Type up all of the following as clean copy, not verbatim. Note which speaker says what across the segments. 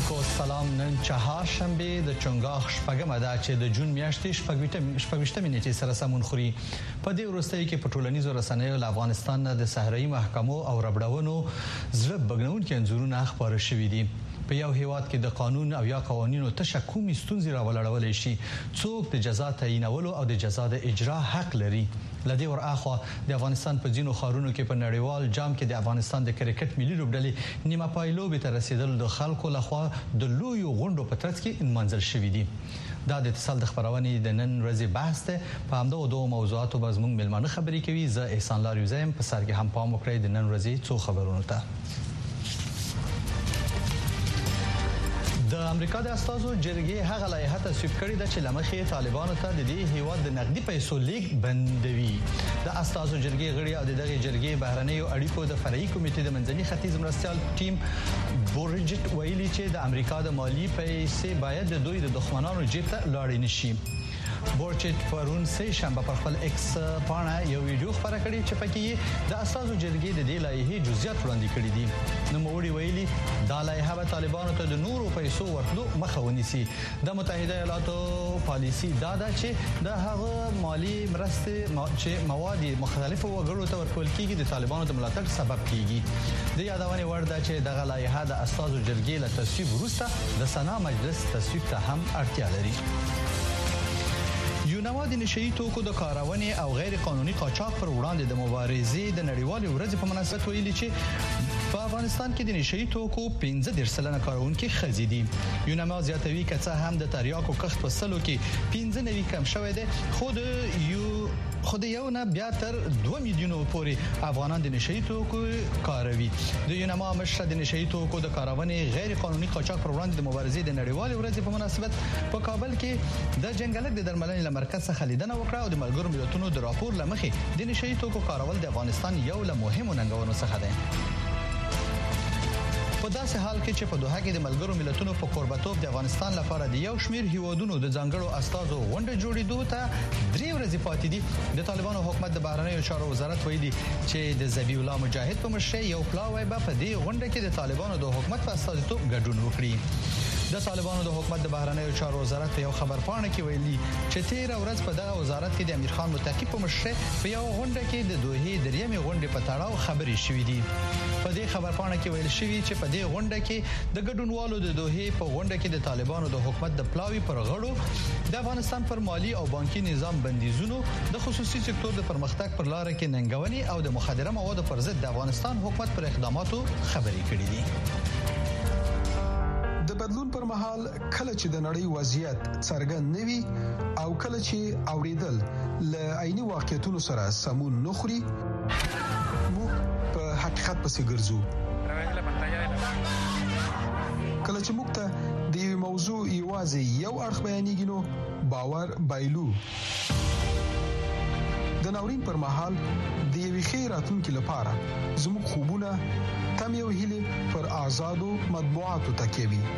Speaker 1: اوریدونکو سلام. نن چهارشنبه د چنګاښ شپږمه ده چې د جون میاشتې شپږ نیټې سره سمون خوري. په دې وروستیو کې په ټولنیزو رسنیو له افغانستان د صحرایي محکمو او ربړونو زړه بګنونکي انځورونه خپاره شوي دي. په یو هیواد کې د قانون او یا قوانینو تشکومي ستونزې راولړولې شي، څوک د جزا تعیینولو او د جزا د اجرا حق لري. لدې ورآخوا د افغانستان په ځینو ښارونو کې په نړیوال جام کې د افغانستان د کرکټ ملي لوبډلې نیمه پایلوبې ته رسیدل د خلکو لخوا د لویو غونډو په ترڅ کې منځل شوې دي. دا د اتصال د خبرونې د نن ورځې بحث ته په همدغه دوه موضوعاتو به زموږ ملمانه خبرې کوي. زه احسان لاریوزم په سر کې هم پام وکړئ د نن ورځې څو خبرونو ته. د امریکا د استازو جرګې هغه لایحه تصویب کړې ده چې لمخې طالبانو ته د دې هیواد د نقدي پیسو لیږد بندوي. د استازو جرګې غړي او دغه جرګې بهرنیو اړیکو د فرعي کمیټې د منځني ختیځ مرستيال ټیم بورجټ ویلي چې د امریکا د مالی پیسې باید د دوی د دښمنانو جیب ته لاړې نشي. بورچټ پرون سه شنبه پر خپل ایکس باندې یو ویډیو خبره کړې چې پکې د اساسو جرګې د دې لایحې جزئیات وړاندې کړي دي. نو موړي ویلي دا لایحه به طالبانو ته د نورو پیسو ورتلو مخه ونیسي. د متحده ایالاتو پالیسی دا ده چې د هغه مالی مرستې چې مواد مختلفو وګړو ته ورکول کیږي د طالبانو د ملاتړ سبب کیږي. د یادونې وړ ده چې دغه لایحه د اساسو جرګې له تصویب وروسته د سنا مجلس تصویب ته هم اړتیا لري. یونوا د نشئی توکو د کارونې او غیر قانوني قاچاق پر وړاندې د مبارزې د نړیوالې ورځې په مناسبت ویلي چې په افغانستان کې د نشئی توکو 15% کارونکي خزي دي. یونوا زیاتوي که څه هم د تریاکو کښت په سلو کې 15 کم شوی دی، خو د یو نه بیا تر 2 میلیونو پورې افغانان د نشئی توکو کاروي. د یونوا مشر د نشئی توکو د کارونې غیر قانوني قاچاق پر وړاندې د مبارزې د نړیوالې ورځې په مناسبت په کابل کې د جنگلک د درملنې مرکز څخه لیدنه وکړه او د ملګرو ملتونو د راپور لمخې د نشئی توکو کارول د افغانستان یو له مهمو ننګونو څخه دی. په داسې حال کې چې په دوحه کې د ملګرو ملتونو په قربتوب د افغانستان لپاره د یو شمیر هیوادونو د ځانګړو استازو غونډه جوړېدو ته 3 ورځې پاتې دي. د طالبانو حکومت د بهرنیو چارو وزارت ویلي چې د ذبیح الله مجاهد په مشرۍ یو پلاوی به په دې غونډه کې د طالبانو د حکومت په استازیتوب ګډون وکړي. د طالبانو د حکومت د بهرنیو چارو وزارت په یو خبرپاڼه کې ویلي چې 13 ورځ په دغه وزارت کې د امیر خان متقی په مشرۍ په یو غونډه کې د دوحې دریمې غونډې په تړاو خبرې شوې دي. په دې خبرپاڼه کې ویل شوی چې په دې غونډه کې د ګډونوالو د دوحې په غونډه کې د طالبانو د حکومت د پلاوی پر غړو د افغانستان پر مالی او بانکي نظام بندیزونو، د خصوصي سکتور د پرمختګ پر لار کې ننګونې او د مخدره موادو پر ضد د افغانستان حکومت پر اقداماتو خبرې کړې دي.
Speaker 2: د بدلون پر مهال کله چې د نړۍ وضعیت څرګند نوي او کله چې اوریدل له عیني واقعیتونو سره سمون نخوري، موږ په حقیقت پسې ګرځو. کله چې موږ ته د یو موضوع یوازې یو اړخ بیانېږي نو باور بایلو. د ناورین پر مهال د یوې ښې راتلونکي لپاره زموږ خوبونه تم یو هیله پر آزادو مطبوعاتو تکیه وي.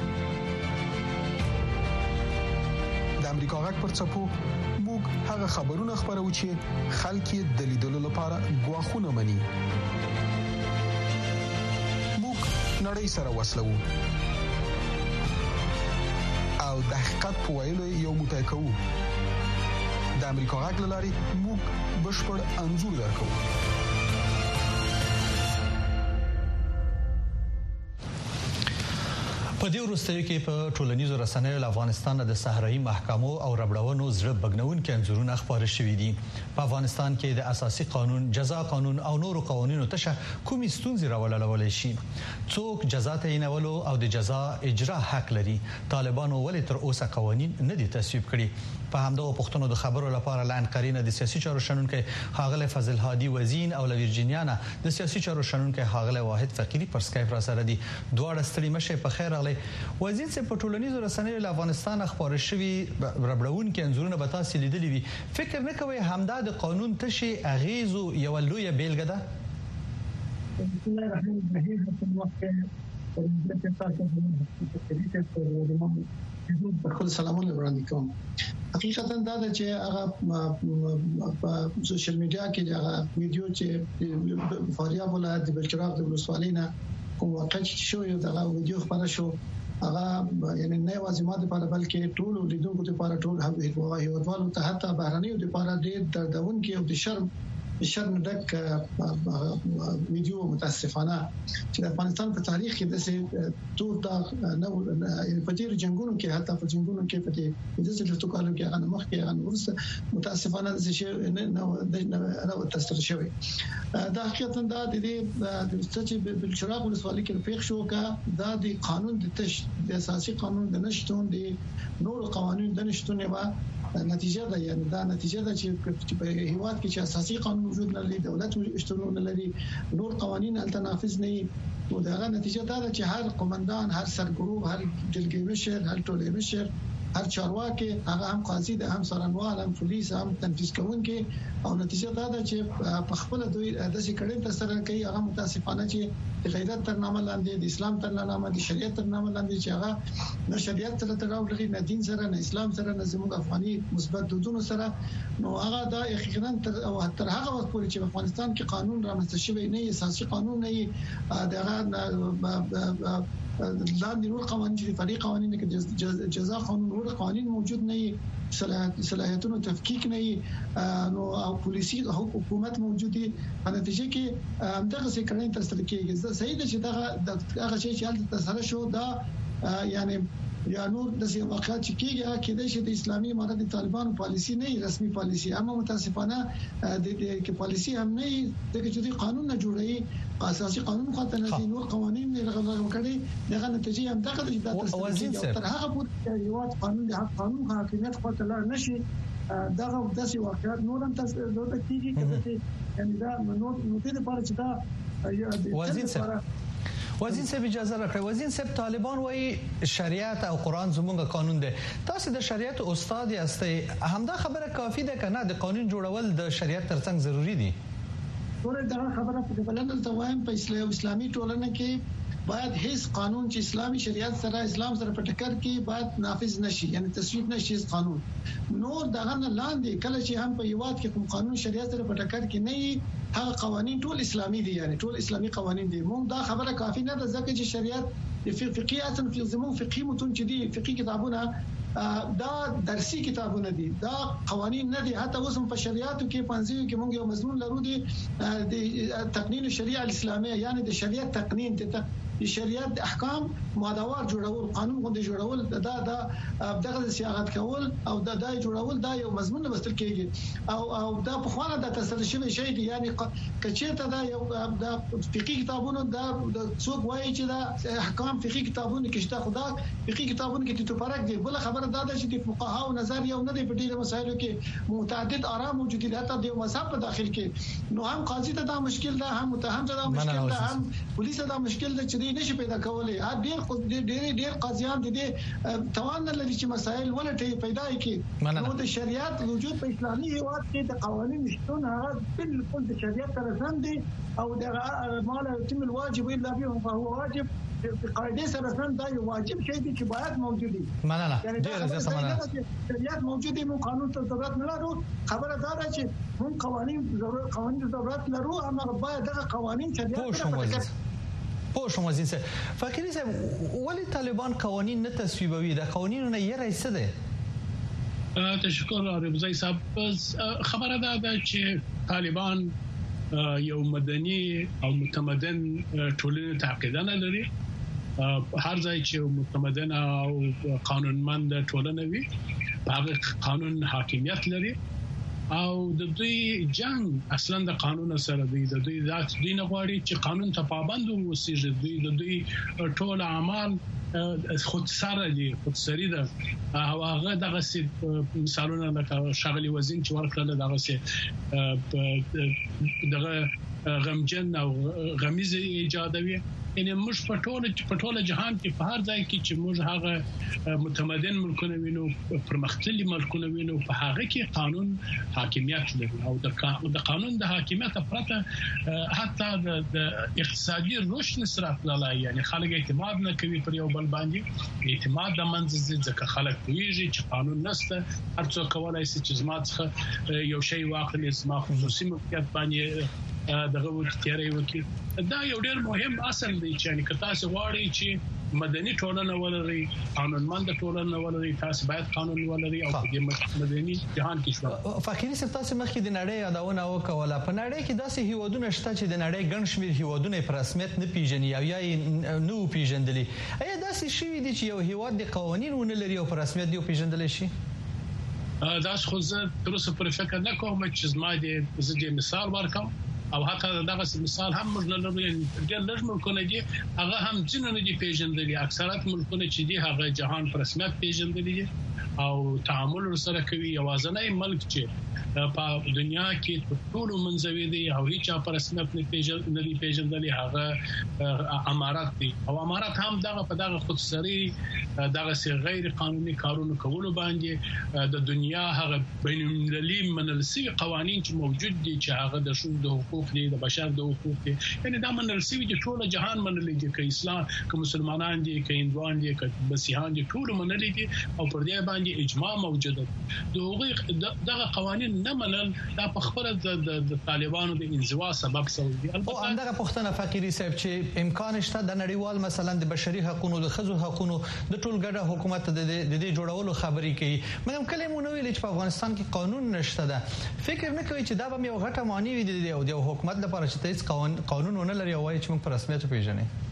Speaker 2: د امریکا غږ پر څپو موږ هغه خبرونه خبرو چې خلک یې د لیدلو لپاره غواخونه مني. موږ نړۍ سره وصلو او د حقیقت په ویلو یو موټی کوو. د امریکا غږ لاري موږ بشپړ انځور درکو.
Speaker 1: په دې وروستیو کې په ټولنیزو رسنیو له افغانستان د صحرایي محکمو او ربړونو زړه بګنونکي انځورونه خپاره شوي دي. په افغانستان کې د اساسي قانون، جزا قانون او نورو قوانینو تشه کومې ستونزې راولړولې شي، څوک جزا تعیینولو او د جزا اجرا حق لري، طالبانو ولې تر اوسه قوانین نه دي تصویب کړي. په همدغه پښتنو د خبرو لپاره لاند قرینه د سیاسي چارو شنونکي ښاغلی فضل هادي وزین او له ویرجینیا نه د سیاسي چارو شنونکي ښاغلی واحد فقیری پر سکایپ را سره دي. دواړه ستړي مشه په خیر راغلي. وزیر څه په ټولنیزو رسنیو له افغانستان خبره شوی ربړونکي انځورونه به تاسو لیدلي وي. فکر نه کوئ همدا د قانون تشي اغیزو یو لویه بیلګه ده؟
Speaker 3: بسم الله الرحمن الرحیم. په وخت کې خپل سلامونه وړاندې کوم. حقیقتا دا ده چې هغه په سوشل میډیا کې هغه ویډیو چې فاریاب ولایت د بلچراغ د ولسوالۍ نه کوم واقع چې شو یو دغه ویډیو خبره شو هغه یعنی نه واجبات په اړه بلکې ټول لیدونکو لپاره ټول هیوادوالو ته حتی بهرنیو لپاره ډېر دردونکي او د شرم ډک ویډیو متاسفانه چې د افغانستان په تاریخ کې د تور دا نه په ډېر جنگونو کې حتی په جنگونو کې په دې چې د کالو کې هغه مخ کې هغه ورسته متاسفانه د شي نه تاسو شوی دا حقیقتا دا د دې چې بلشراق ولسوالۍ کې پیښ شو کا دا د قانون د اساسي قانون د نشټون د نور قوانين د نشټون و نتیجه ده یعنی دا نتیجه ده چې په هیواد کې چې اساسي قانون وجود نه لري دولت شتون نه لري نور قوانين التنافذ نه او دا نتیجه ده چې هر قومندان هر سرګروپ هر جلګي مشر هر ټولې مشر هر چارواکي هغه هم قاضي ده هم سرنوال هم پولیس هم تنفيذ کوونکي او نتیجه ده چې په خپل دوی د سکړې تر سره کوي هغه متاسفانه چې د غیرت تر نامه لاندې د اسلام تر نامه د شریعت تر نامه لاندې چې هغه نه شریعت سره تړاو لري نه دین سره نه اسلام سره نه زموږ افغاني مثبت دودونو سره نو هغه دا حقیقتا تر هغه وخت پورې چې په افغانستان کې قانون رامنځته شوی نه اساسي قانون نه دغه لاندې نور قوانين چې فرعي قوانين کې جزا قانون نور قوانين موجود نه صلاحیتونو تفکیک نه نو او پولیسي حکومت موجودي په نتیجه کې دغه څه کړنې تر سره کېږي صحیح ده چې دغه شی چې حالت تر سره شو دا یعنی یا نور د واقعات چې کېږي کېدای شي د اسلامي امارت د طالبانو پالیسی نه رسمي پالیسی اما متاسفانه د کې پالیسی هم نه د چې قانون نه جوړي اساسي قانون خاطر نه نور قوانين نه لغوه کړي دغه نتیجه هم دغه د تر هغه پورې یو قانون د قانون حاکمیت خاطر لا نشي دغه داسې واقعات نور هم تاسو د کېږي یعنی دا نور د لپاره چې دا
Speaker 1: وزیر صاحب اجازه راکړئ وزیر صاحب طالبان وایي شریعت او قرآن زموږ قانون دی تاسو د شریعت استاد یاستئ همدا خبره کافی ده کنه د قانون جوړول د شریعت ترڅنګ ضروری دي
Speaker 3: ټول دا خبره په بلند توایم په اسلامي ټولنه کې باید هیڅ قانون چې اسلامي شریعت سره اسلام سره په ټکر کې باید نافذ نشي یعنی تصویب نشي قانون نور دغه نه لاندې کله چې هم په یواد کې کوم قانون شریعت سره په ټکر کې نه هغه قوانين ټول اسلامي دي یعنی ټول اسلامي قوانين دي موږ دا خبره کافی نه ده ځکه چې شریعت فقهي په زموږ فقهي متون چې دي فقهي کتابونه دا درسي کتابونه دي دا قوانين نه دي حتی اوس په شریعت کې پنځه کې موږ یو مضمون لرو دي د تقنین الشریعه الاسلاميه یعنی د شریعت تقنین ته شریعت احکام مادوار جوړول قانون غوډه جوړول دا دغه صياغت کول او دا جوړول دا یو مضمون لوستل کېږي او دا په خوانه د تسلسل شوی شی دی یعنی کچېته دا یو د فقهي کتابونو دا څوک وایي چې دا احکام فقهي کتابونو کې شته خدا فقهي کتابونو کې ته فرق دی بل خبره دا ده چې د فقها او نظر یو نه دی په ډیره مسایلو کې متعدد آرا موجود دي حتی د مذهب په داخل کې نو هم قاضي ته دا مشکل ده هم متهم ته دا مشکل ده هم پولیس ته دا مشکل ده چې نشي پیدا کولای ډېر قاضیان دي توان لري چې مسائل ولټي پیدا کړي نو د شریعت وجود په اسلامي هیواد کې د قوانين شتون هغه بالکل د شریعت سره سم دي او د مال تم الواجب الا به فهو واجب په قاعده سره سم دا یو واجب شی دی چې باید موجود وي
Speaker 1: مننه ډېر زیات مننه
Speaker 3: شریعت موجود دی نو قانون ته ضرورت نه لرو خبره دا ده چې موږ قوانين ضرورت لرو اما باید دغه قوانين شریعت سره
Speaker 1: پوښتنه وزیر صاحب فقيري صاحب ولې طالبان قوانين نه تصویبوي د قوانینو نه یې رئیس ده
Speaker 4: تشکر رضای صاحب خبره ده چې طالبان یو مدني او متمدن ټولنه تعقیدانه لري هر ځای چې متمدن او قانونمند ټولنه وي هغه قانون حاکمیت لري او د دوی جنگ اصلا د قانون سره دی د دوی ذات دین غواړي چې قانون ته پابند ووسیږي د دوی ټول اعمال خودسری ده او هغه دغه مثالونه لکه شغلي وزین چې ورکړل دغه دغه غمجن او غمیزه ایجادوي یعنی موږ په ټوله جهان کې په هر ځای کې چې موږ هغه متمدن ملکونه وینو پرمختللي ملکونه وینو په هغه کې قانون حاکمیت لري او د قانون د حاکمیت پرته حتی د اقتصادي رشد نسرات لای یعنی خلک اعتماد نه کوي پر یو بل باندې اعتماد د منځ ځکه خلک ویږي چې قانون نشته هر څوک کولای شي چې زما څخه یو شی واخلي زما خصوصي ملکیت باندې دغه تیاری وکړي دا یو ډېر مهم اصل دی چې که تاسو غواړئ چې مدني ټولنه ولري قانونمند ټولنه ولري تاسو باید قانون ولري او د مدني جهان کې شو
Speaker 1: فقيري سره تاسو مخکې د نړۍ یادونه وکوله په نړۍ کې داسې هیوادونه شته چې د نړۍ ګڼ شمېر هیوادونه په رسمیت نه پیژني او یا نو پیژندلي ایا داسې شي دي چې یو هیواد د قوانینونه لري او په رسمیت دی پیژندل شي
Speaker 4: دا خو زه تر اوسه پر فکر نه کوم چې زما د مثال ورکوم او حتی دغه مثال هم موږ نه لرو ډېر لږ ملکونه دي هغه هم ځینې نه دي پیژندلي اکثریت ملکونه چې دي هغه جهان پر رسمیت پیژندلي دي او تعامل سره کوي یوازینی ملک چې په دنیا کې ټول منځوي دي او هیڅ پر رسمیت نه پیژندلي هغه امارات دي او امارات هم په دغه خودسری دغه غیر قانوني کارونه کول باندې د دنیا هغه بین المللي منلسي قوانين چې موجود دي چې هغه د شذ د حقوق دي د بشر د حقوق دي یعنی دا منلسي دي ټول جهان منلي دي چې اسلام که مسلمانان دي که هندوان دي که مسیحیان دي ټول منلي دي او پر دې باندې اجماع موجوده ده دغه قوانين نه منل دا په خپل د طالبانو د انزوا سبب سوي
Speaker 1: او همدغه پښتنه فقيري صاحب چې امکان شته د نړیوال مثلا د بشري حقوقو د خزو حقوقو د ټول ګډه حکومت د دې جوړولو خبرې کوي مګم کلمونه ویل چې په افغانستان کې قانون نشته ده فکر نه کوي چې دا به یو غټه معنی وي د حکومت لپاره چې هیڅ قانون نه لري او چې موږ په رسمیت پیژنې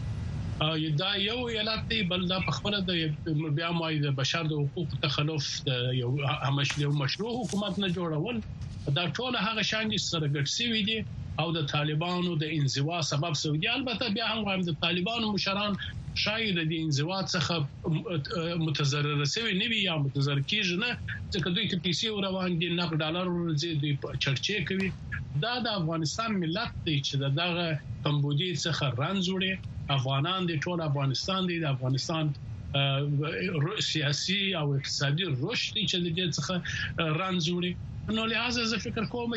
Speaker 4: دا یو ایالت دی بل دا په خپل د بیا مای د بشر د حقوقو تخلف د یو مشروع حکومت نه جوړول دا ټول هغه شان دي سره ګډ سوي دي او د طالبانو د انزوا سبب سوي دي البته بیا هم د طالبانو مشران شاید د انزوا څخه متضرر شوی نه وي یا متضرر کیږي نه ځکه دوی ته پیسې روان دي $9 ورځي دوی چرچې کوي دا د افغانستان ملت دی چې دغه کمبودي څخه رنځ وړي افغانان دي ټول افغانستان دي د افغانستان سیاسي او اقتصادي رشد چې د دې څخه رنځ وړي نو لہذا زه فکر کوم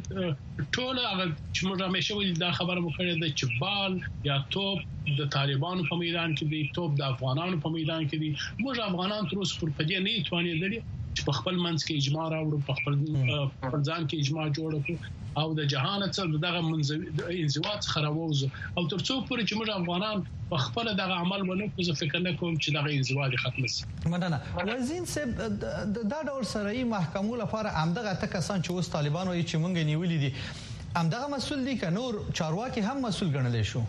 Speaker 4: چې ټول هغه چې موږ همیشه ویل دا خبره مو کړې ده چې بال یا توپ د طالبانو په میدان کې دی توپ د افغانانو په میدان کې دی موږ افغانان تر اوسه پر پدې نه توانېدل چې په خپل منځ کې اجماع راوړو په خپل ځان کې اجماع جوړ کړو او د جهان څخه دغه منځوي انزوا څخه راووزو او ترڅو پورې چې موږ افغانان په خپل دغه عمل ونه زه فکر نه کوم چې دغه انزوا دي ختم شي
Speaker 1: مننه وزین صاحب دا ډول سره محکمو لپاره همدغه کسان چې اوس طالبان وایي چې مونږ نیولې دي همدغه مسؤل دي که نور چارواکي هم مسؤل ګڼل شو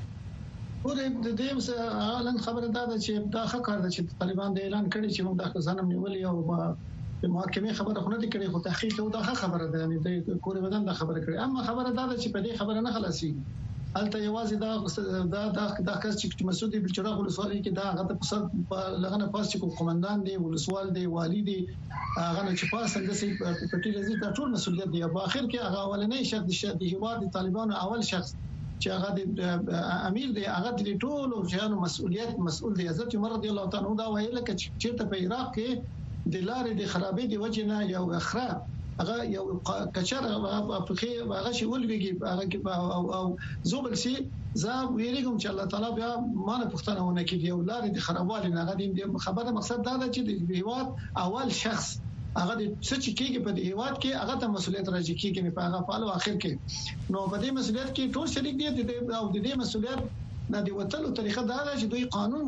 Speaker 3: ورته د دې اعلان خبره ده چې دا ښه کار ده چې طالبان د اعلان کړي چې موږ د خزانه نیولې او په محکمه خبره خو نه دي کړې خو تحقیق او دا خبره ده یعنی د کور بدن دا خبره کړې اما خبره ده چې په دې خبره نه خلاصي البته یوازې دا کس چې مسعود بلچراغ ولسوالۍ کې دا هغه په لغنه پاس چې قومندان دی ولسوال دی والی دی هغه نه چې پاس اندسي په ټیټه زی دا ټول مسؤلیت دی په اخر کې هغه اولنې شخص د هیواد طالبانو اول شخص چې هغه د امیر دی هغه د ټولو ځانو مسؤل دی حضرت عمر رضی الله تعالی عنہ دا ویل چې چیرته په عراق کې د لارې د خرابې دی وجه نه یو اخره هغه یو کچر په کې هغه شی ولويږي هغه او زوبل سي زه ویریږم چې الله تعالی بیا مانه پښتنه ونه کیږي او لارې د خرابوالي نه غدي خبره مقصد دا ده چې د هیواد اول شخص هغه د څه چې کېږي په هیواد کې هغه ته مسؤلیت راځي کېږي په هغه فعال او اخر کې نو په دې مسؤلیت کې ټول شریک دي او د دې مسؤلیت نه دی وتلو طریقه دا ده چې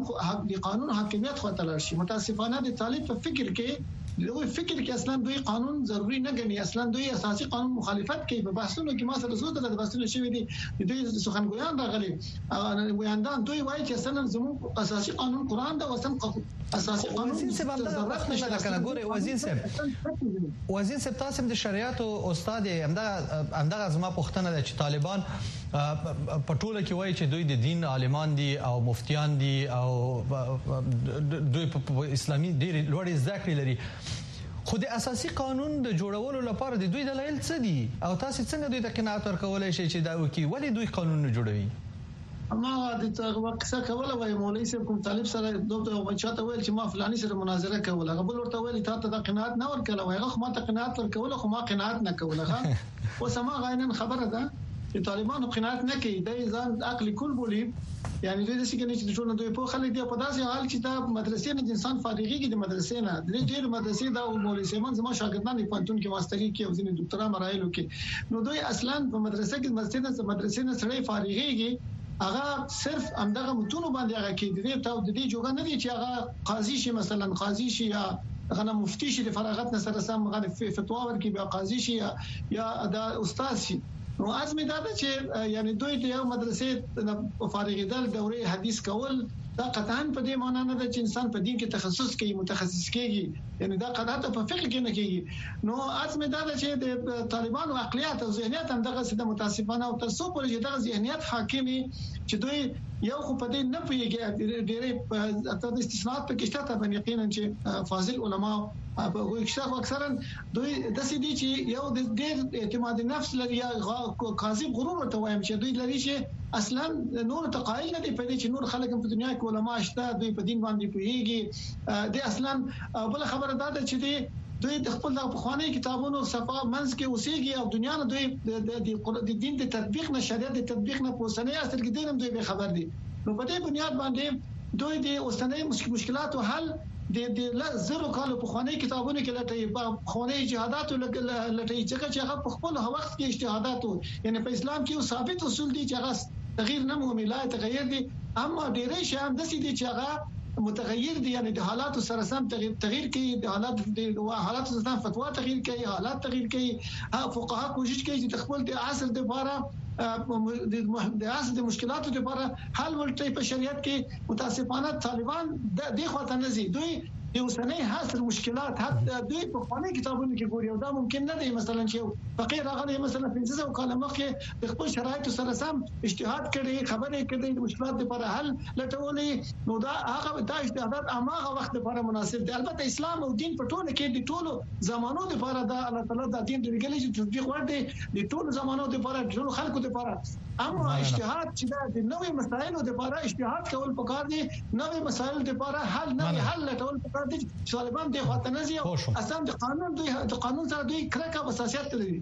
Speaker 3: دوی قانون حاکمیت خو تلل شي متاسفانه د طالب په فکر کې دوی فکر کې اصلا دوی قانون ضروری نه ګڼي اصلا دوی اساسي قانون مخالفت کوي په بحثونو کې ما سره زوده د بحثونو شوی دي دوی سخنګویان راغلي ویاندان دوی وایي چې اصلا زموږ اساسي قانون قران دا وسم اساسي قانون
Speaker 1: وزیر صاحب دا وخت نشته کنه ګوره وزیر صاحب تاسو د شریعت او استاد همدغه زما پوښتنه ده چې طالبان په ټوله کې وایي چې دوی د دین عالمان دي او مفتیان دي او دوی په اسلامي ډېر لوړ زده کړې لري خو د اساسي قانون د جوړولو لپاره د دوی دلایل څه دي او تاسو څنګه دوی ته قناعت ورکولای شئ چې دا وکي ولې دوی قانون نه جوړوي
Speaker 3: اما د تاسو څه کوله وای مولوی صاحب کوم طالب سره دوه چاته ویل چې ما فلاني سره مناظره کوله هغه بل ورته ویل ته د قناعت نه ورکوله وای هغه ما ته قناعت ورکوله خو ما قناعت نه کوله ها او سما غاینن خبره ده چې طالبانو قناعت نه کوي د ځان عقل کول بولی یعنی دوی د سګنې چې ټول دوی په خلک دی په داسې حال چې دا مدرسې نه انسان فارغيږي د مدرسې نه د ډېر مدرسې دا مولوي سیمن زما شاګردان په پانتون کې ماستری کې او ځینې ډاکټرا مراحلو کې نو دوی اصلا په مدرسې کې مدرسې نه سړی فارغيږي هغه صرف همدغه متونو باندې هغه کې دي ته د دې جوګه نه دي چې هغه قاضي شي مثلا قاضي شي یا غنه مفتي شي د فراغت نه سره سم غنه فتوا ورکړي بیا قاضي شي یا دا استاد شي نو ازمه دا چې یعنی دوی ته یو مدرسې فارغیدل دوره حدیث کول دا قطعاً په دې معنی نه ده چې انسان په دین کې تخصص کوي متخصص کیږي یعنی دا قطعاً په فقه کې نه کیږي نو ازمه دا چې د طالبانو عقلیات او ذهنیت هم دغه څه د متاسفانه او تر څو پورې دغه ذهنیت حاکمي چې دوی یو خو په دې نه پیږي ډېرې اته د استثناءات په کې شته باندې یقینا چې فاضل علما په وښه اکثرا دوی د سې دي چې یو د ډېر اعتماد نفس لري یا کاذب غرور ورته وایم چې دوی لري چې اصلا نور تقایل نه دي په دې چې نور خلک په دنیا کې علما شته دوی په دین باندې پیږي د اصلا بل خبره ده چې دوی د خپل د خواني کتابونو صفه منځ کې اوسېږي او دنیا نه دوی د دین د تطبیق نه شریعت د تطبیق نه پوسنه اصل کې دینم دوی به خبر دي نو په دې بنیاد باندې دوی د اوسنۍ مشکلاتو حل د زرو کالو په خواني کتابونو کې لټي په خواني جهادات لټي چې هغه په خپل وخت کې اجتهادات یعنی په اسلام کې ثابت اصول دي چې هغه تغییر نه مومي لا تغیر دي اما ډېرې شیان د سې دي چې هغه متغیر دي یعنی د حالاتو سره سم تغییر کوي د حالاتو سره فتوا تغییر کوي حالات تغییر کوي فقها کوشش کوي چې خپل د عصر د لپاره د عصر د مشکلاتو لپاره حل ولټي په شریعت کې متاسفانه طالبان د خواته نزي دوی د اوسنۍ حاصل مشکلات حتی دوی په خواني کتابونو کې ګوري او دا ممکن نه دی مثلا چې فقیر هغه مثلا 15 کال مخکې د خپل شرایطو سره سم اجتهاد کړي خبرې کړي د مشکلات لپاره حل لټولې نو دا هغه د اجتهادات هغه وخت لپاره مناسب دی البته اسلام او دین په ټولو کې د ټولو زمانو لپاره د الله تعالی د دین د لګلې چې تطبیق ورته د ټولو زمانو لپاره د ټولو خلکو لپاره اما اجتهاد چې د نوې مسایلو لپاره اجتهاد کول پکار دي نوې مسایلو لپاره حل لټول پکار دي طالبان د خاطر نزي اصلا د قانون سره دوی کرکه حساسیت لري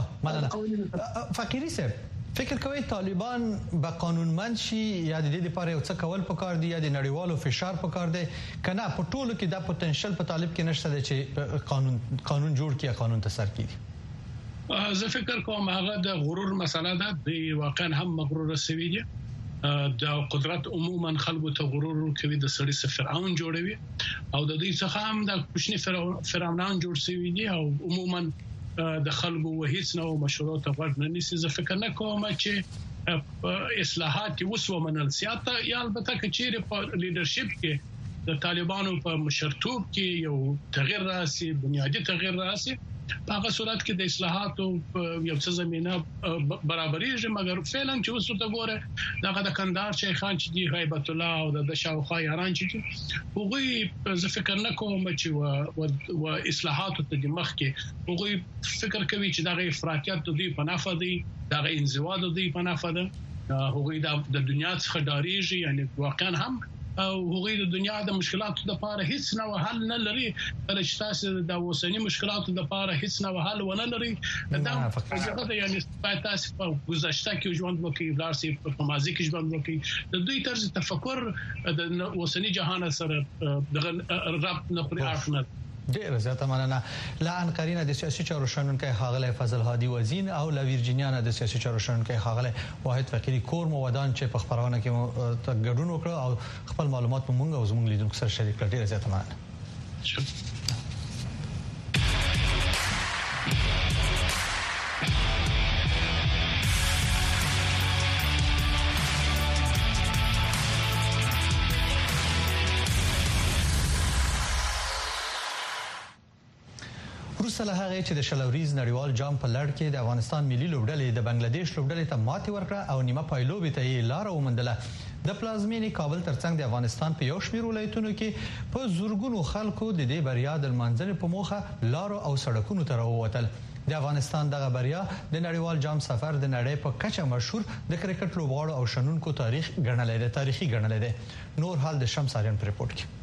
Speaker 1: فقيري صاحب فکر کوي طالبان به قانونمند شي یا د دې لپاره یو څه کول پکار دي یا د نړیوالو فشار پکار دي کنه په ټولو کې دا پوتنشل په طالب کې نشته چې قانون جوړ کړي قانون ته سر کړي
Speaker 4: زه فکر کوم هغه د غرور مسله ده د واقعا هم مغرور سوي دي د قدرت عموما خلکو ته غرور کوي د سړي فرعون جوړوي او د دې څخه هم د کوچني فرعونان جوړ شوی دي او عموما د خلکو وهیڅ نو مشروعات غوړ نه نيسي زه فکر نه کوم چې اصلاحات وسو منل سیاته یا البته کچېره په لیدرشپ کې د طالبانو په مشرتوب کې یو تغییر راسي بنیادی تغییر راسي په هغه صورت کې د اصلاحاتو یو څه زمينه برابرېږي مګر فعلا چې اوس ته ګوره دغه د کندهار شیخان چې دی هیبت الله او د شاوخوا یاران چې هغه زه فکر نه کوم چې و اصلاحاتو ته د مخ کې هغه فکر کوي چې دغه افراطیت د دوی په نفع دی دغه انزوا د دوی په نفع ده هغه د دنیا څخه ډاریږي یعنی واقعا هم او هغوی د دنیا د مشکلاتو لپاره هیڅ نو حل نه لري چې تاسو د اوسنی مشکلاتو لپاره هیڅ نو حل ونه لري دا هغه یعنی تاسو په گذشته کې ژوند وکړي لارسي په ماضي کې ژوند وکړي د دوی طرز تفکر د اوسنی جهان سره د ربط نه پرې اړه
Speaker 1: ډیر زیاته مننه لعن قرینه د سیاسي چارو شنونکو خاغله فضل هادي وزین او لا ویرجینیا د سیاسي چارو شنونکو خاغله واحد فقيري کور مو ودان چې په خبرونه کې ګډون وکړ او خپل معلومات مونږ او زموږ لیدونکو سره شریک کړل ډیر زیاته مننه وروسته هغه چې د شلوریز نړیوال جام په لړ کې د افغانستان ملي لوبډلې د بنگلاديش لوبډلې ته ماتې ورکړه او نیمه پایلوبې ته یې لار ومندله د پلازمینې کابل ترڅنګ د افغانستان په یو شمېر ولایتونو کې په زورګونو خلکو د دې بریا د منځنۍ په موخه لارو او سړکونو ته راووتل د افغانستان دغه بریا د نړیوال جام سفر د نړۍ په کچه مشهور د کرکټ لوبغاړو او شنونکو تاریخي ګڼل دی نور حال د شمس اریان په رپورت کې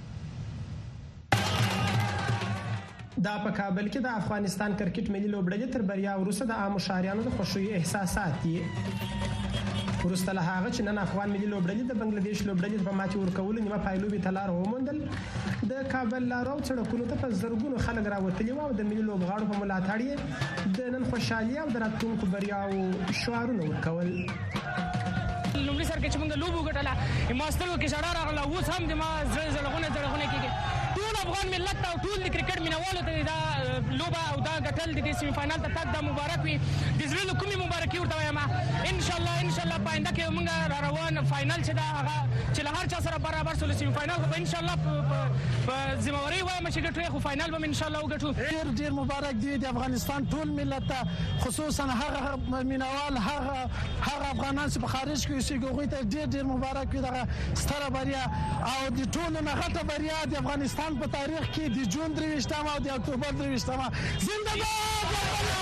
Speaker 5: دا په کابل کې د افغانستان کرکټ ملي لوبډلې تر بریا وروسته د عام شهريانو د خوشحالي احساسات دي وروسته له هغه چې نن افغان ملي لوبډلې د بنگلاديش لوبډلې په ماتې ورکولو نیمه پایلوبي ته لار وموندل. د کابل لارو سړکونو ته په زرګونو خلک راوتلي وو او د ملي لوبغاړو په ملاتړ یې د نن خوشحالي او د راتلونکو بریاو شعارونه ورکول.
Speaker 6: لومړي سر کې چې موږ لوبو ګټله ماسترو کې شړا راغله اوس هم د ما زړغونه کېږي ټول افغان ملت او ټول د کرکټ مینوالو ته دا لوبه او دا ګټل د سیمي فائنل ته تګ د مبارک وي د زړه له کومې مبارکي ورته وایم ان شاء الله په آینده کې موږ روان فائنل چې دا هغه چې له هر چا سره برابر سول سیمي فائنل خو ان شاء الله په ذمہواری وایم چې ګټو خو فائنل به ان شاء الله وګټو.
Speaker 7: ډیر مبارک دی د افغانستان ټول ملت ته خصوصا هغه مینوال هغه افغانان چې په خارج کې اوسېږي ته ډیر مبارک وي دغه ستره بریا او د ټولو نه غټه بریا د افغانستان په تاریخ کې د جون 23 او د اکتوبر 23 زنده‌باد.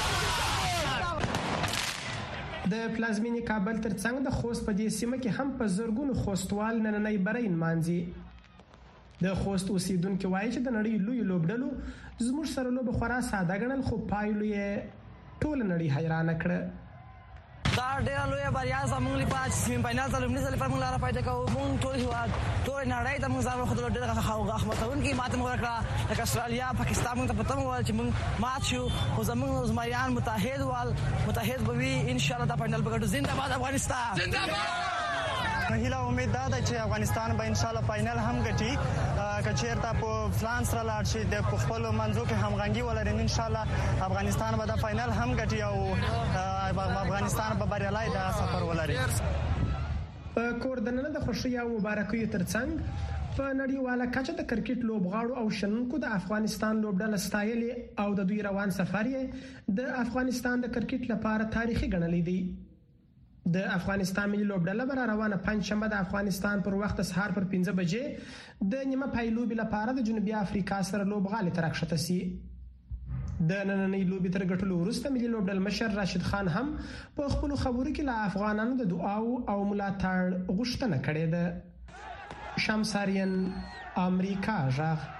Speaker 5: د پلازمینې کابل ترڅنګ د خوست په دې سیمه کې هم په زرګونو خوستوال نننۍ برین مانځي. د خوست اوسیدونکو وایي چې د نړۍ لوی لوبډلو زموږ سره لوبه خورا ساده ګڼل خو پایلو یې ټول نړۍ حیرانه کړه.
Speaker 8: دا ډېر لوی بریا زموږ لپاره چې سیمي فائنل ته لومړي ځل لپاره موږ لاره پیدا کوو. موږ ټول هیواد ټول نړۍ ته موږ ځان ورخوتلو ډېر اخمتونکي ماته موږ ورکړه لکه استرالیا پاکستان موږ ته په تمه وویل چې موږ مات شو خو زموږ زمریان متحد به وي ان شاء الله دا فائنل به ګټو. زنده‌باد افغانستان زنده‌باد.
Speaker 9: هیله امید ده چې افغانستان به ان شاء الله فائنل هم ګټي که چیرته په فرانس را لاړ شي د خپل منځو کې همغږي ولري ان شاء الله افغانستان به د فائنل هم ګټي او افغانستان به بریالي د سفر ولري.
Speaker 5: په کوردننه د خوشي او مبارکي ترڅنګ په نړیواله کچه د کرکټ لوبغاړو او شنونکو د افغانستان لوبډله ستایلې او د دوی روان سفر یې د افغانستان د کرکټ لپاره تاریخي ګڼل دی. د افغانستان ملي لوبډله بر روانه پنځشنبه د افغانستان پر وخت سهار پر 5 بجې د نیمه پایلوبي لپاره د جنوبي افریقا سره لوبغالي ترخصه سي. د نننۍ لوبي تر ګټلو وروسته ملي لوبډل مشر راشد خان هم په خپل خبرو کې له افغانانو د دعا او ملاتړ غوښتنه کړې ده. شمسارین امریکا ژغ.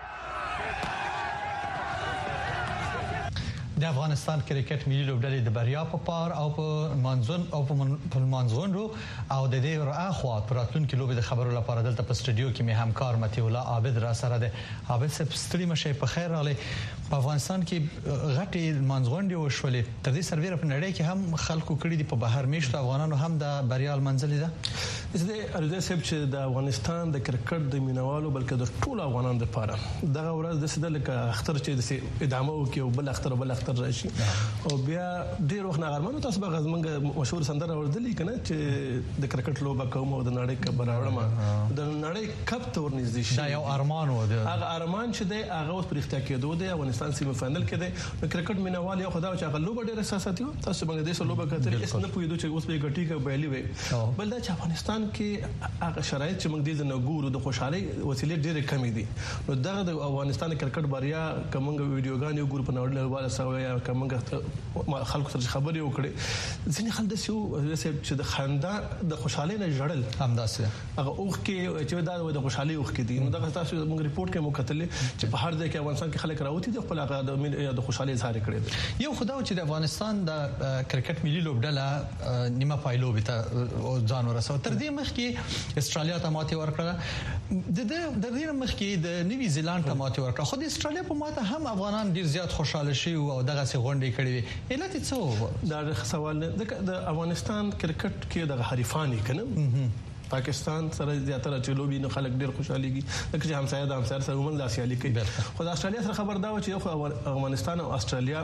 Speaker 1: د افغانستان کرکټ ملي لوبډلې د بریا په پار او په منځون او په منځونرو او د دې راخوا پراتلونکو لوبې د خبرو لپاره دلته په سټوډیو کې مې همکار متي الله عابد را سره ده. عابد صاحب ستړي مشه په خیر راغلی. په افغانستان کې غټي منځغونډې وشولې تر دې سربېره په نړۍ کې هم خلکو کړي دي په بهر میشتو افغانانو هم د بریا منځلې ده.
Speaker 10: زه ارزه صاحب چې د افغانستان د کرکټ د مینوالو بلکې د ټولو افغانانو لپاره دغه ورځ د سده لکه اختر چې د ادامه وکي او بل اختر راشي او بیا ډیر وخت نغرمنو تاسو به غزمنګ مشهور سندره وردلی کنه چې د کرکټ لوبه کوم او د نړۍ کپ راوړم د نړۍ کپ ته ورنږدې شي.
Speaker 1: دا یو ارمان و ده.
Speaker 10: هغه ارمان چې دی هغه اوس پر اختیار کېدو دی. افغانستان سیمه فائنل کې دی. د کرکټ مینوال یو خدای چې هغه لوبه ډیر اساساتي و. تاسو بنگلاديش لوبه کتل هیڅ نه پوهیدو چې اوس به ګټي کې بیلي وي. بل دا چې افغانستان کې هغه شرایط چې موږ دې نه ګورو د خوشحالي وسیلې ډېرې کمې دي. نو دغه د افغانستان کرکټ بریا کومه ویډیوګان یو ګروپ نړیوال والا سوي یا کومه خلکو سره خبرې وکړي ځینې خلک د سیو چې د خندا د خوشحالي نه جړل همداسې هغه اوخ کې چې دا د خوشحالي اوخ کې دي. نو دغه تاسو موږ ریپورت کې مو کتلې چې په هر ځای کې افغانستان کې خلک راوتی دي خپل هغه د خوشحالي اظهار کړي دي.
Speaker 1: یو خدای چې د افغانستان د کرکټ ملي لوبډله نیمه پایلوبي ته ځان ورسو تر دې مخکې استرالیا ته ماتې ورکړه. د دې مخکې د نیوزی زیلند ته ماتې ورکړه. خو د استرالیا په ماته هم افغانان ډیر زیات خوشاله شي او دغه څه غونډې کړې وي. علت څه
Speaker 10: دا سوال د افغانستان کرکټ کې د حریفانی کنه پاکستان سره زیاتره چلوبي نو خلک ډیر خوشاليږي لکه چې همسایه د همسایه سره ومن د سیالي کوي. خو د استرالیا سره خبر دا و چې افغانستان او استرالیا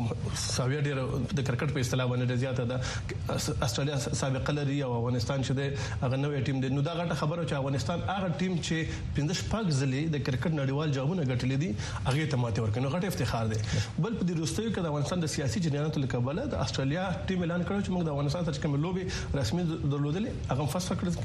Speaker 10: ساوي ډیر د کرکټ په اصطلاح باندې زیاته ده. استرالیا سابقه لري او افغانستان چې د هغه نوې ټیم دی. نو دا غټه خبره چې افغانستان هغه ټیم چې 15 پاک ځلې د کرکټ نړیوال جامونه ګټلې دي هغه ته ماته ورکړي. نو غټ افتخار دی. بل په دې وروستیو کې د افغانستان د سیاسي جریاناتو له کبله د استرالیا ټیم اعلان کړو چې موږ د افغانستان سره کوم لوبي رسمي درلودلې هغه فاست کړل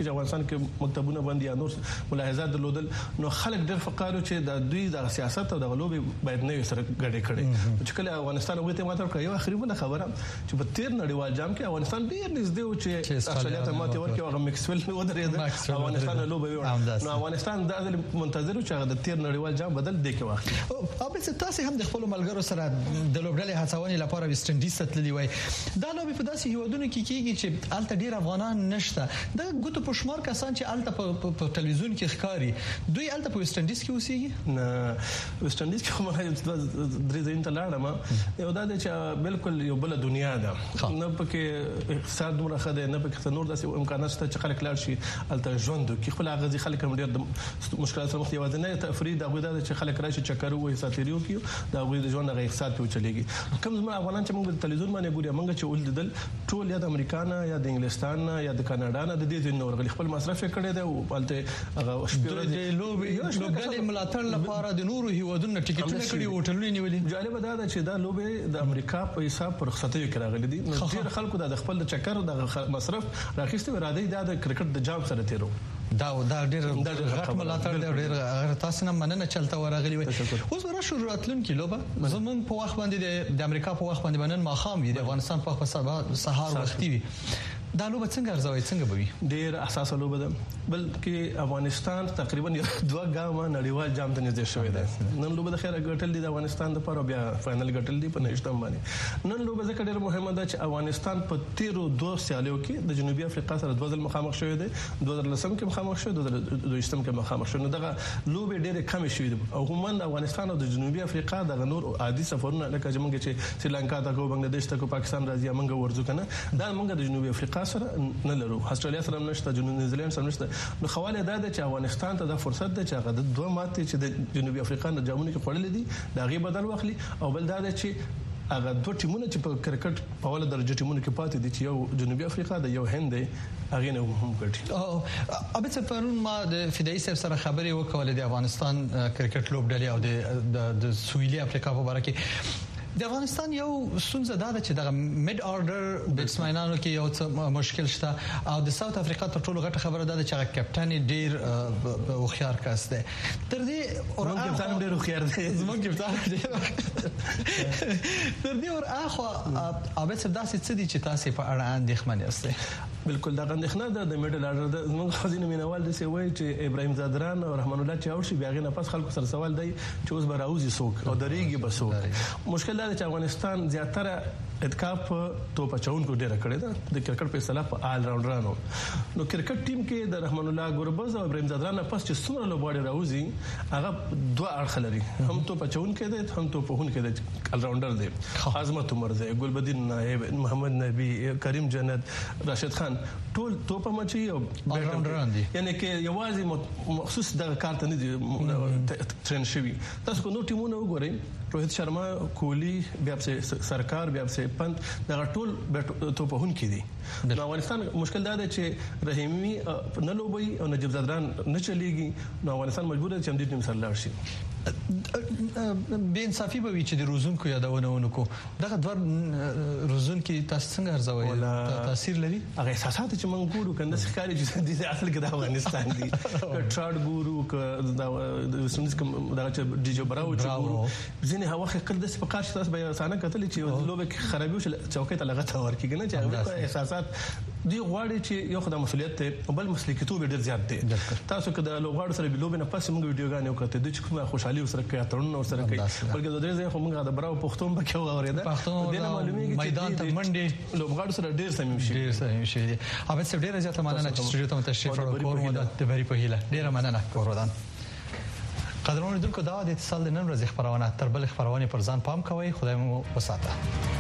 Speaker 10: کې افغانستان کې مکتبونه باندې یا نور ملاحظات درلودل نو خلک ډېر فقارو چې د دوی د سیاست او د غلوبې باید نه سره ګډې کړي چې کله افغانستان وغوښته ماته کړ یو اخري بل خبره چې په تیر نړیوال جام کې افغانستان ډېر نږدې و چې استرالیا ته ماته ورکړي او مکسویل نو درېد افغانستان لوبه وړ نو افغانستان د منتظر چې د تیر نړیوال جام بدل دی کې واخلي
Speaker 1: او به تاسو هم د خپل ملګرو سره د لوبډلې هڅونې لپاره ویسټ انډیز ته تللی وای دا لوبې په داسې هیوادونو کې کیږي چې الته ډیر افغانان نشته د ګوتو په شمار کسان چې الته په تلویزیون کې ښکاری دوی الته په ویسټ انډیز کې اوسېږي
Speaker 10: نه ویسټ انډیز کې کومه درې ځین ته لاړم یو دا چې بالکل یو بل دنیا ده نه پکې اقتصاد دومره خده نه پکې نور داسې امکانات شته چې خلک لاړ شي الته ژوند کې خپل غزي خلک هم ډیر مشکلات سره مخ دي وازنه تفرید دا غوډه چې خلک راشي چکر وې ساتریو کې دا غوډه ژوند غي اقتصاد په چلےږي کوم زما افغانان چې موږ په تلویزیون باندې ګوري موږ چې ول دل ټول یا د امریکا نه یا د انګلستان نه یا د کاناډا نه د دې نور غلي خپل مصرف کړي دی او الته هغه شپږ د
Speaker 1: لوبډلې ملاتړ لپاره د نورو هیوادونو ټیکټونه کړي هوټلونه نیولې
Speaker 10: جالب دا ده چې دا لوبه د امریکا په حساب پر رخصتیو کې راغلي دي ډیر خلکو د خپل چکر د مصرف راخسته ورادي د کرکټ د جام سره تیرو
Speaker 1: دا ډیر غټ ملاتړ دی ډیر غیر تاسو نه مننه چلته ورغلی وي اوس ورا شروع راتلونکي لوبه زمون په وخت باندې د امریکا په وخت باندې بنن ماخام وي د افغانستان په وخت سهار وختي وي دا لوبه څنګه ارزوي څنګه بوي
Speaker 10: ډیر اساسه لوبه ده بلکې افغانستان تقریبا دوه ګامه نړیوال جام ته نږدې شوی دی نن لوبه د خیره ګټل دي د افغانستان لپاره بیا فائنل ګټل دي په نشټم باندې نن لوبه ځکه ډیر مهمه ده چې افغانستان په 13 سیالیو کې د جنوبي افریقا سره دوه ځل مخامخ شوی دی 2010 کې مخامخ شو 2020 کې مخامخ شو نو دغه لوبه ډیره کم شوې ده او هم افغانستان او د جنوبي افریقا د نور عادي سفرونه لکه چې چې سریلانکا ته کو بنگلاديش ته کو پاکستان راځي موږ ورځو کنه دا موږ د جنوبي افریقا سره نه لرو استرالیا سره نشته جنوبي نیوزیلند سره نشته نو خواله دا ده چې افغانستان ته د فرصت ده چې هغه د دوه ماته چې د جنوبي افریقا نه جامونه کې خړلې دي دا غي بدل واخلي او بل دا ده چې هغه دوه ټیمونه چې په کرکټ په اوله درجه ټیمونه کې پاتې دي چې یو جنوبي افریقا د یو هند دی هغه نه هم ګټي
Speaker 1: او ابه سفرون ما د فدایي صاحب سره خبرې وکولې د افغانستان کرکټ لوبډلې او د سویلي افریقا په اړه کې د افغانستان یو ستونزه ده چې د میډ اورډر بیټسمنانو کې یو څه مشکل شته او د ساوث افریقا ته ټولو غټه خبره ده چې کپټان ډیر خوخيار کس دی تر دې
Speaker 10: اور کپټان ډیر خوخيار دی
Speaker 1: زموږ کپټان تر دې اور اخو ابه څه داسې څه دي چې تاسو په اړه اندېښمن یاست
Speaker 10: بالکل دا اندېښنه ده د میډل اورډر د زموږ خزینه مینوال د سی وای چې ابراهیم زادران او رحمان الله چې اوشي بیاغه نه پس خلکو سره سوال دی چې اوس به راوځي سوق او درېږي بسوق مشکل دا چې افغانستان زیاتره اتکاپ تو پچاون ډیره کړې ده د کرکټ په اصطلاح په آل راونډرانو نو کرکټ ټیم کې د رحمان الله ګوربز او ابراهیم زادران پس چې څومره لوبغاړي راوځي هغه دوه اړخ لري هم تو پچاون کې ده هم تو په هون کې ده آل راونډر دی عظمت عمر دی ګلبدین نائب محمد نبی کریم جنت راشد خان ټول توپ مچي او
Speaker 1: آل راونډران دي
Speaker 10: یعنی کې یوازې مخصوص د کارت نه دي ټرین شوی تاسو کو نو ټیمونه وګورئ روهیت شرما کوهلی بیا سرکار بیا پند دا ټول توپ هون کې دي نو افغانستان مشکل دا ده چې رحیمی نه لوبي او نجیب زادران نه چلیږي نو افغانستان مجبور دی چې هم دې ټیم سره لاړ شي
Speaker 1: بے انصافي به وي چې د روزونکو یادونه ونکو دغه دوه روزونکو تاسو څنګه ارزوي تاثیر لري
Speaker 10: هغه احساسات چې موږ ګورو کنده ښکاری چې د اصل کې د افغانستان دي ټراډ ګورو ک د سنس کوم دا چې ډیجو براو چې ګورو ځینې هوا خپل د سپکار چې تاسو به اسانه کتل چې لوبه خرابې وشل چوکۍ ته لغته ورکیږي نه چې هغه احساسات دی غواړي چې یو خدای مسولیت ته بل مسلکیتوب ډیر زیات دی تاسو که د لوبغاړو سره بلوبه نه پس موږ ویډیوګانې وکړو د کومه خوشحالي سره کوي ترونه سره کوي بلکې د دې ځای خو موږ د براو پښتون په کې وغوړېده د معلومیږي چې میدان ته منډي لوبغاړو سره ډیر سمیم شي
Speaker 1: اوبه څه ډیر زیاته مننه چې سټوډیو ته تشریف راوړو د بری په هیله ډیر مننه کوردان قدرمن لیدونکو دا د اتصال د نن ورځې خبرونه تر بل خبرونه پر ځان پام کوئ خدای مو وساته